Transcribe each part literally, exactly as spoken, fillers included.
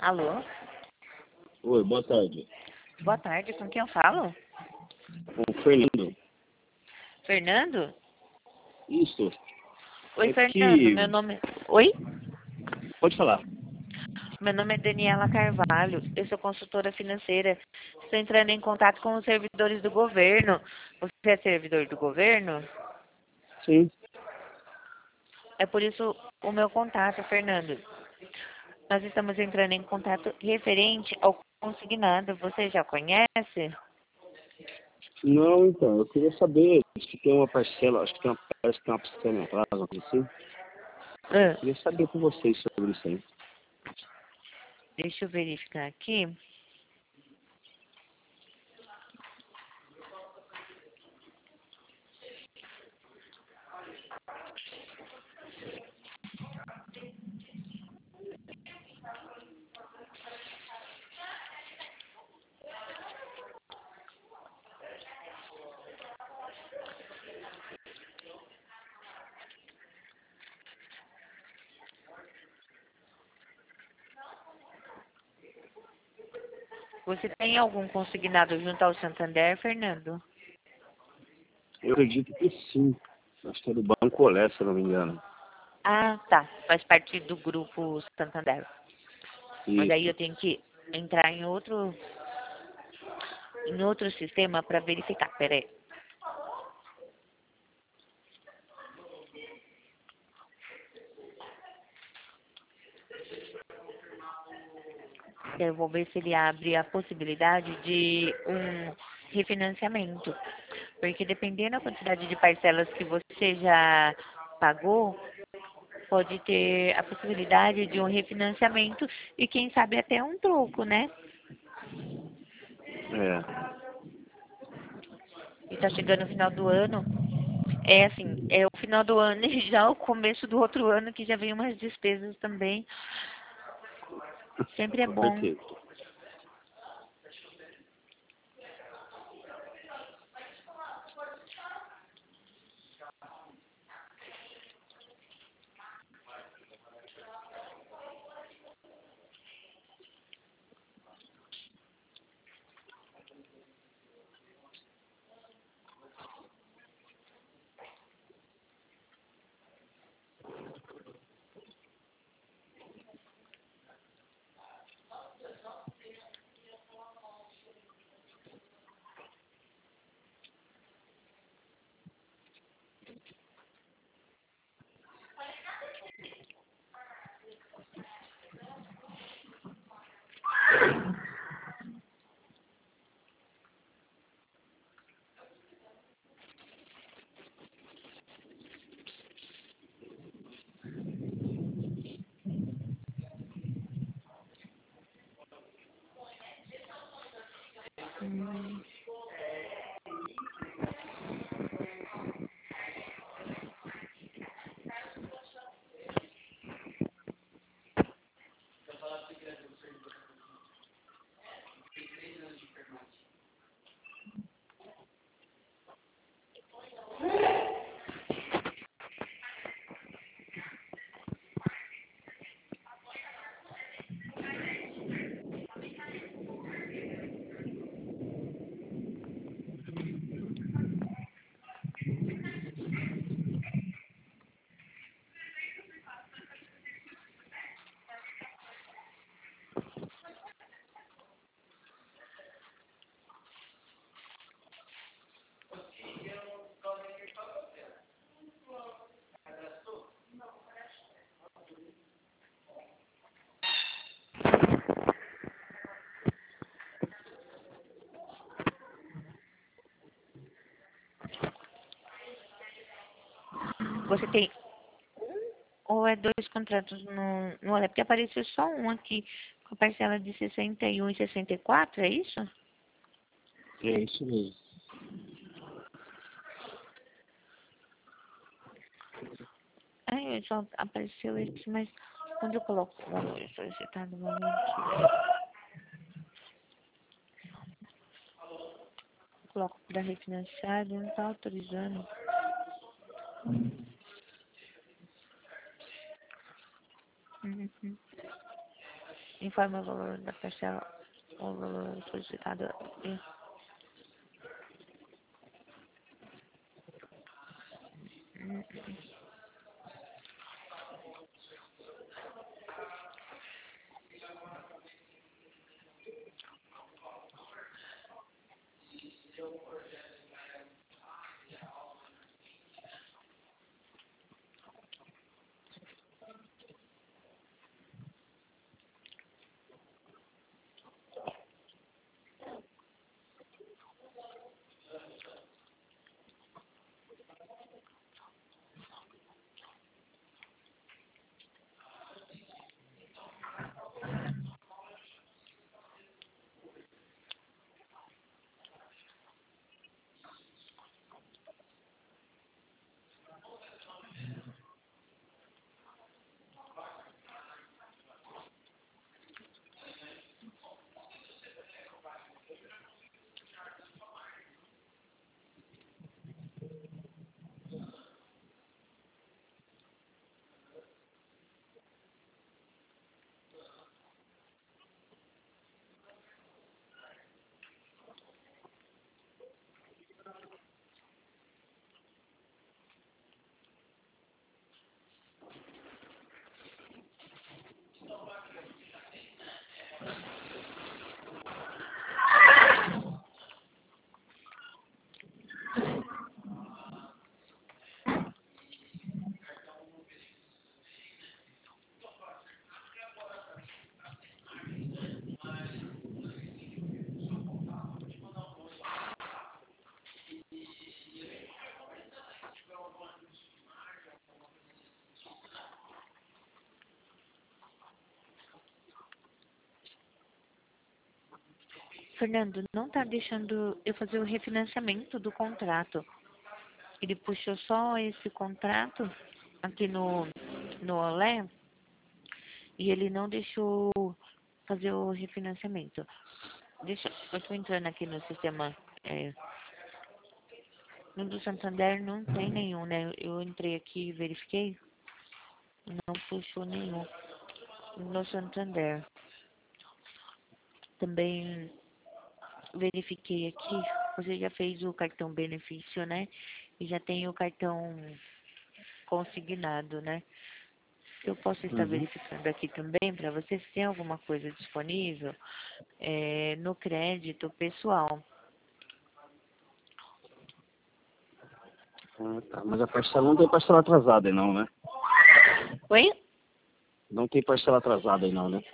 Alô? Oi, boa tarde. Boa tarde, com quem eu falo? Com o Fernando. Fernando? Isso. Oi, É Fernando, meu que... nome... Oi? Pode falar. Meu nome é Daniela Carvalho, eu sou consultora financeira. Estou entrando em contato com os servidores do governo. Você é servidor do governo? Sim. É por isso o meu contato, Fernando. Nós estamos entrando em contato referente ao consignado. Você já conhece? Não, então, eu queria saber se tem uma parcela, acho que tem uma, parece que tem uma parcela em atraso, uma coisa assim. Ah, Eu queria saber com vocês sobre isso aí. deixa eu verificar aqui. Você tem algum consignado junto ao Santander, Fernando? Eu acredito que sim. Acho que é do Banco Olé, se eu não me engano. Ah, tá. Faz parte do grupo Santander. Mas aí Isso. eu tenho que entrar em outro, em outro sistema para verificar. Pera aí. Eu vou ver se ele abre a possibilidade de um refinanciamento. Porque dependendo da quantidade de parcelas que você já pagou, pode ter a possibilidade de um refinanciamento e quem sabe até um troco, né? É. E tá chegando o final do ano. É assim, é o final do ano e já o começo do outro ano que já vem umas despesas também. Sempre é Com bom. certeza. Hum. Você tem um ou é dois contratos no, no Olé? Porque apareceu só um aqui com a parcela de sessenta e um e sessenta e quatro, é isso? É isso mesmo. Ai, só apareceu esse, mas quando eu coloco o valor solicitado, o valor que coloco para refinanciar, não está autorizando. Uhum. Informe o valor da parcela, o valor solicitado. E... Fernando, não está deixando eu fazer o refinanciamento do contrato. Ele puxou só esse contrato aqui no, no Olé e ele não deixou fazer o refinanciamento. Deixa, eu estou entrando aqui no sistema. É, no do Santander não tem nenhum, né? Eu entrei aqui e verifiquei. Não puxou nenhum. No Santander. Também verifiquei aqui. Você já fez o cartão benefício, né? E já tem o cartão consignado, né? Eu posso estar Uhum. verificando aqui também para você se tem alguma coisa disponível é, no crédito pessoal. Ah, tá. Mas a parcela não tem parcela atrasada aí não, né? Oi? Não tem parcela atrasada aí não, né?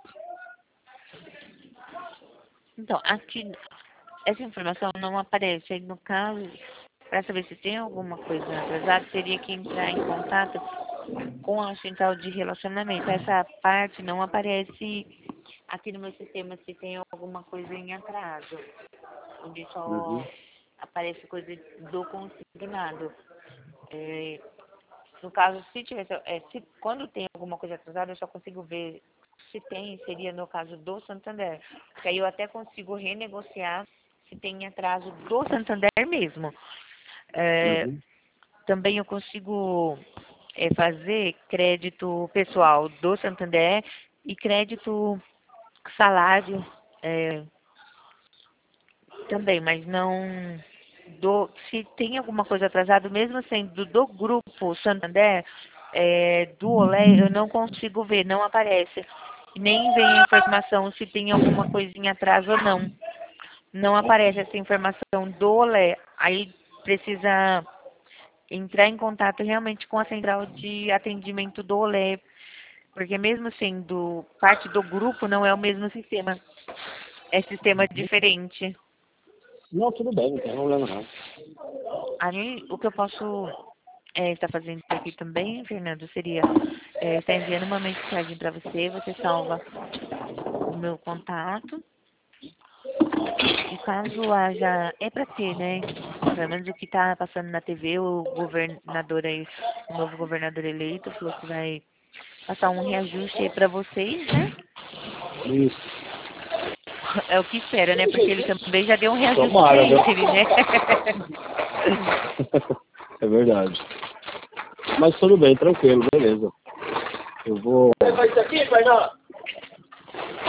Então, aqui, essa informação não aparece. Aí, no caso, para saber se tem alguma coisa atrasada, teria que entrar em contato com a central de relacionamento. Essa parte não aparece aqui no meu sistema se tem alguma coisa em atraso. Onde Uhum. só aparece coisa do consignado. É, no caso, se tivesse, é, se, quando tem alguma coisa atrasada, eu só consigo ver se tem, seria no caso do Santander. Porque aí eu até consigo renegociar se tem atraso do Santander mesmo. É, Uhum. também eu consigo é, fazer crédito pessoal do Santander e crédito salário é, também, mas não do, se tem alguma coisa atrasada, mesmo sendo do grupo Santander, é, do Olé, eu não consigo ver, não aparece. Nem vem a informação se tem alguma coisinha atrás ou não. Não aparece essa informação do Olé. Aí precisa entrar em contato realmente com a central de atendimento do Olé, porque mesmo sendo parte do grupo, não é o mesmo sistema. É sistema diferente. Não, tudo bem, não tem problema não. Aí, o que eu posso é, estar fazendo aqui também, Fernando, seria é, estar enviando uma mensagem para você, você salva o meu contato. E caso haja, é para ter, né? Pelo menos o que está passando na T V, o governador aí, o novo governador eleito falou que vai passar um reajuste aí para vocês, né? Isso. É o que espera, né? Porque ele também já deu um reajuste para Tomara, viu? ele, né? É verdade. Mas tudo bem, tranquilo, beleza. Eu vou. Vai isso aqui, pai, não?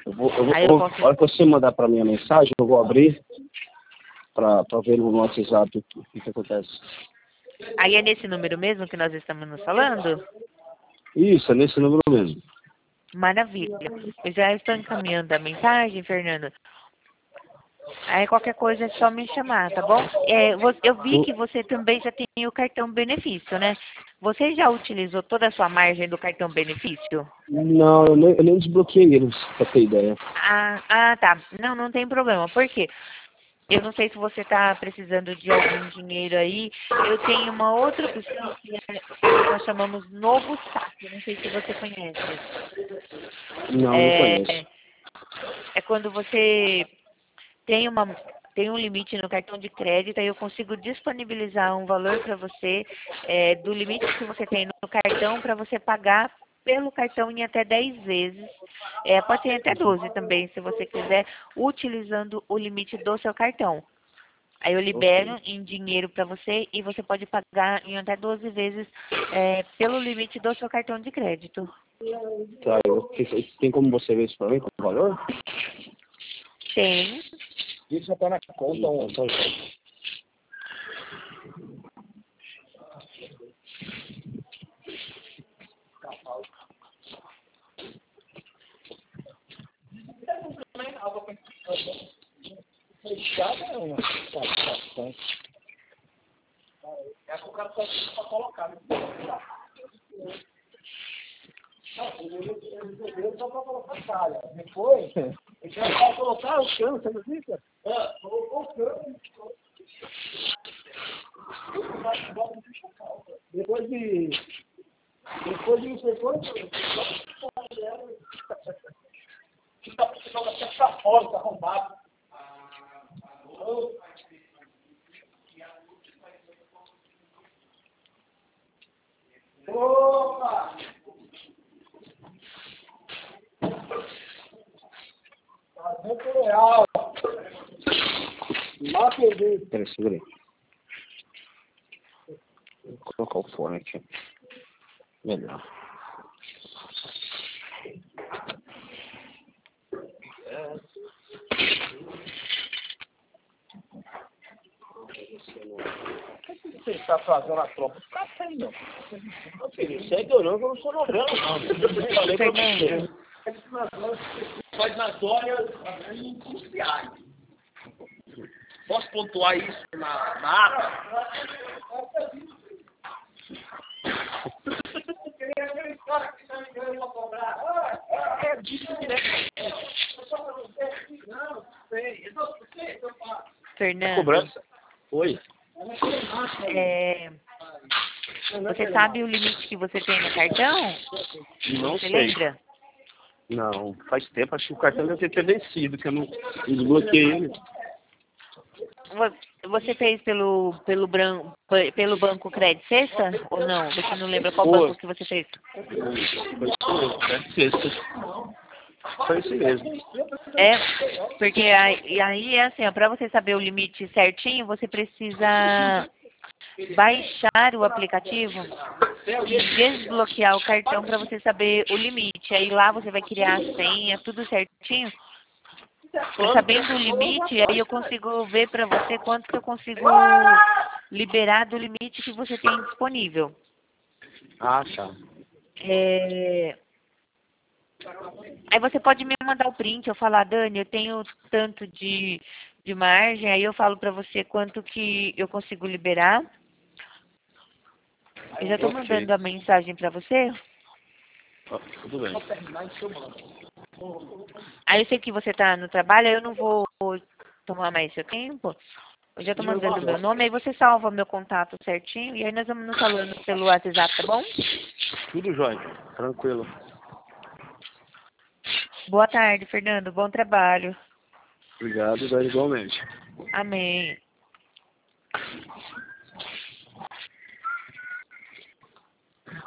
Eu vou, eu vou, Aí eu posso... A hora que você mandar para mim a mensagem, eu vou abrir para ver no WhatsApp o que, o que acontece. Aí é nesse número mesmo que nós estamos nos falando? Isso, é nesse número mesmo. Maravilha. Eu já estou encaminhando a mensagem, Fernando. Aí qualquer coisa é só me chamar, tá bom? É, eu vi que você também já tem o cartão benefício, né? Você já utilizou toda a sua margem do cartão benefício? Não, eu nem, eu nem desbloqueei ele, pra ter ideia. Ah, ah, tá. Não, não tem problema. Por quê? Eu não sei se você está precisando de algum dinheiro aí. Eu tenho uma outra opção que é, nós chamamos Novo Saque. Não sei se você conhece. Não, não É, conheço. é quando você tem uma tem um limite no cartão de crédito, aí eu consigo disponibilizar um valor para você é, do limite que você tem no cartão para você pagar pelo cartão em até dez vezes. É, pode ser até doze também, se você quiser, utilizando o limite do seu cartão. Aí eu libero Ok. em dinheiro para você e você pode pagar em até doze vezes é, pelo limite do seu cartão de crédito. Tá, eu, tem como você ver isso pra mim, com o valor? Tem. Isso já tá na conta ontem. É o cara só colocar. Só pra colocar palha. Depois, ele vai colocar o cano, você não fica? Colocou o cano. Depois de. Depois de isso, depois. Fica fica fora, fica arrombado. Opa! Tá real. Lá perdi. Peraí, segura aí. Vou colocar o fone aqui. Melhor. O que você está fazendo a tropa? Fica sem, não. Meu filho, segue olhando que eu não sou novela, não. Eu falei pra você. Faz nas horas cruciais. Posso pontuar isso na, na ata? É disso direto. Não, sei. Fernando. Cobrança. Oi. É, você sabe o limite que você tem no cartão? Não Você sei. lembra? Não, faz tempo. Acho que o cartão deve ter vencido, que eu não desbloqueei ele. Vo- Você fez pelo, pelo, bran, pelo Banco Credit Sexta ou não? Você não lembra qual Foi. banco que você fez? Foi isso mesmo, deve ser esse. Foi isso mesmo. É, porque aí, e aí é assim, para você saber o limite certinho, você precisa baixar o aplicativo e desbloquear o cartão para você saber o limite. Aí lá você vai criar a senha, tudo certinho. E sabendo o limite, aí eu consigo ver para você quanto que eu consigo liberar do limite que você tem disponível. Ah, tá. É... Aí você pode me mandar o print, eu falar, Dani, eu tenho tanto de, de margem, aí eu falo para você quanto que eu consigo liberar. Eu já estou Ok. mandando a mensagem para você. Ah, tudo bem. Aí eu sei que você está no trabalho, aí eu não vou tomar mais seu tempo. Eu já estou mandando o meu nome, aí você salva meu contato certinho e aí nós vamos nos falando pelo WhatsApp, tá bom? Tudo jóia. Tranquilo. Boa tarde, Fernando. Bom trabalho. Obrigado, Dani, igualmente. Amém.